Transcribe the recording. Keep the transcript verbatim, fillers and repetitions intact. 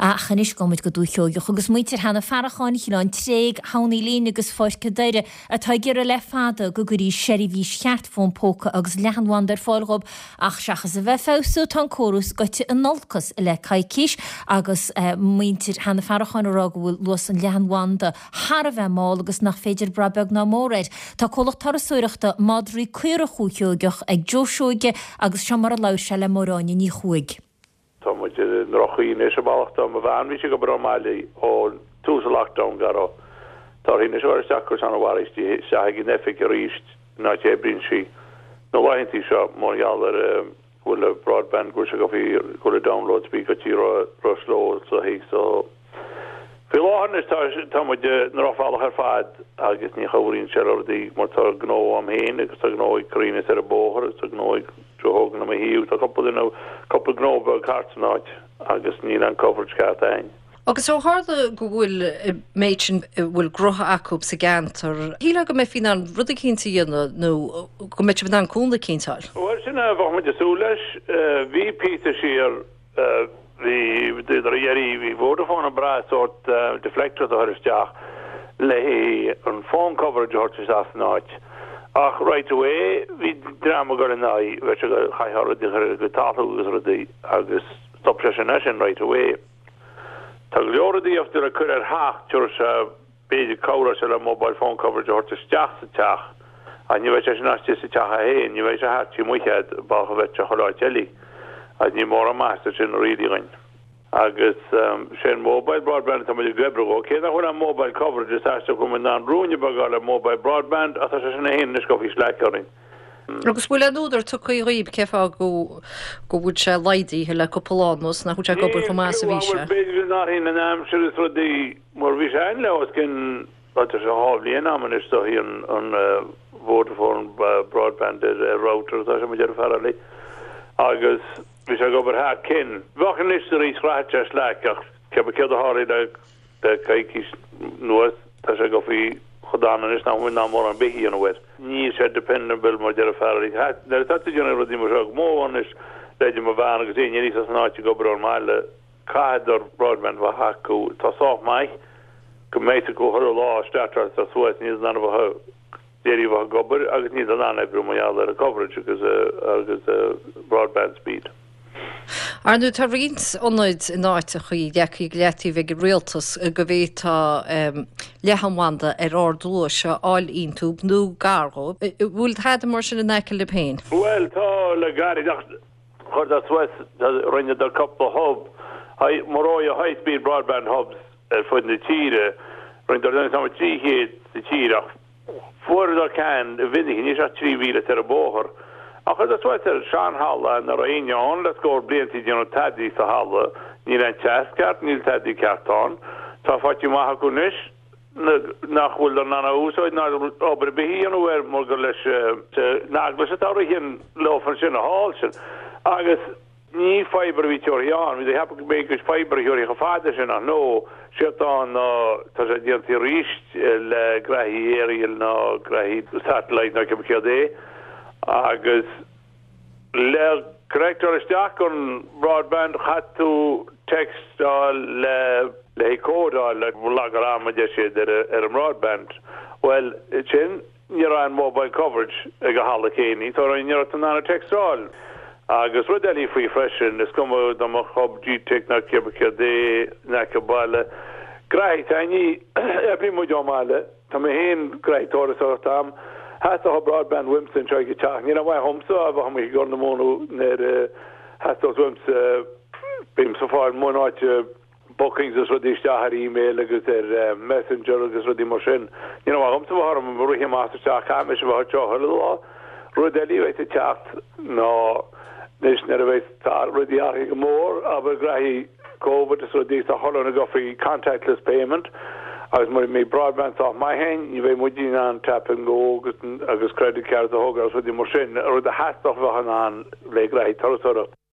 a chanis gomid go dúthioch agus muintir hana faracháin chián tréig hána lín agus fáirce deire a tá gur a le fada go gurí séri ví cheart fón póca agus lehanhander fáilgob ach seachas a bheith fáú tan chorús goite an nolcas le caiiciis agus muintir hana faracháin ará bhfuil luas an lehanhanda har a bheith má agus nach féidir brabeg ná móréid. Tá cholach tar suireachta madrí cuire chúthiogeach ag Joshóige agus se mar a lair se le móráine ní chuig. Tá muid an rochaí is a ballachta a bhain bhí se go bromáile ó tús a lockdown garó. Tá hí is bhar sacr an bhharistí se gin nefic a ríist ná sé brin si. nó bhaintí seo mór ar bhfuil a broadband gur se go bhí gur a download speaker tí ro sló so hí so Fi láhan is tá muid na ráfáilach ar fad agus ní choiríonn se ordaí mar tá gnó am héin agus tá gnóid crínas ar a bóthir tá gnóid drogan am a híú tá coppla in coppla gnóba cartanáid agus ní an coverage cat ein. Agus ó háda go bhfuil méidsin bhfuil grotha acu sa gantar. Híle go mé fin an rudda cinnta dhéanana nó go méid an cúnla cinntáil? Well sinna bh muid asú leis bhí Peter siar hí idir dhéirí hí Vodafone a bra sort deflector a thuiristeach le an phone coverage hortas as náid. Ach right away hí drama go ná bheit se go chaithhar go táthúgus rudaí agus stop sin right away. Tá leoradí aftar a chur ar haach tuair se béidir cabhra se le mobile phone coverage hortas teach sa teach a ní bheith se náiste sa teach a héin, ní bheith se hatí muichead balcha bheith se choláid teili. a ní mór a master sin ridigain. Agus um, sin mobile broadband tá muidir grebró, cé a chun an mobile coverage is eiste go an rúne bagáil a mobile broadband a tá se sin héin is go bhí slecaring. Agus bhfuil anúidir tu chuí riomh cefa go go bhúd se leidí he le coppolánnos na chuúte gobar go más a bhí se. Beidir ná hí an am si is rudí mar bhí se ein le cin se háblíon am is hí an Vodafone broadband router tá se muidir ferlí agus bhí se gobar há cin. Bhachan listeí schráte sleach ce ce a háí de caiiciis nuas tá se go bhí chodána is ná bhain ná mór an bihí an bhfuir. Ní sé dependable mar de a ferlí. Der tá dúna rudí mar seach mór is leidir mar bhana agus éon níos náte gobar an máile caidir broadband bh haú tá sách mai go méid go thu lá statar tá suas níos ná bh déirí bh gobar agus níos an anna brúmaáil ar a coverage agus agus broadband speed. Arnú tá rins óid in áite chuí deachí létí bheith réaltas go bhétá lehanhanda ar ardú se áil ítúb nó garó. Bhfuil head mar sin na neice le péin? Well, tá le garí chuir a Suez rinne ar couple hub maráid high speed broadband hubs ar fud na tíre rin ar sam tríhéad sa tíreach. Fuair a can a vinnig ní a trí víle ar a bóthir. A chud a Suez Sean Halla na raíán le scór bliantí déanú tadí sa halla ní an teasceart níl tadí ceartán tá fatí maitha go níis nach bhfuil an anna úsáid ná obair bihí an bhfuir mar go leis nágla se táir híon lofan sin a háil sin agus ní fibre bhí teoríán, hí hepa go méid gus fibre teorí go fáidir sin an nó siatán ná tá sé díantí ríist le graithí éiriil ná graithí satellite ná ce céadé agus le corrector isteach an broadband chatú text le le códá le lagar am de sé ar an broadband. Well, sin ní an mobile coverage ag a hala céní, tá an níor an anna textáil. Agus ru delí faoi freisin is cum am a chob G-Tech na cebacha dé na baile. Graith aní ebrí mu máile, tá mé héon graithtóras tam. Has a broadband Wimpson try to talk. You know why home so I've come going to mono near has those Wimps been so far more not bookings as what they start email like their messenger as what they machine. You know why home so far I'm really master talk I'm sure about your hello Rodeli way to chat no this never way start with the article more aber grahi COVID so these a hollow go for contactless payment. Agus mar mé broadband off my hand, you bheith muidín an tap and go agus agus credit card a hogar so di mar sin or the hat of an an le grahi tarasara.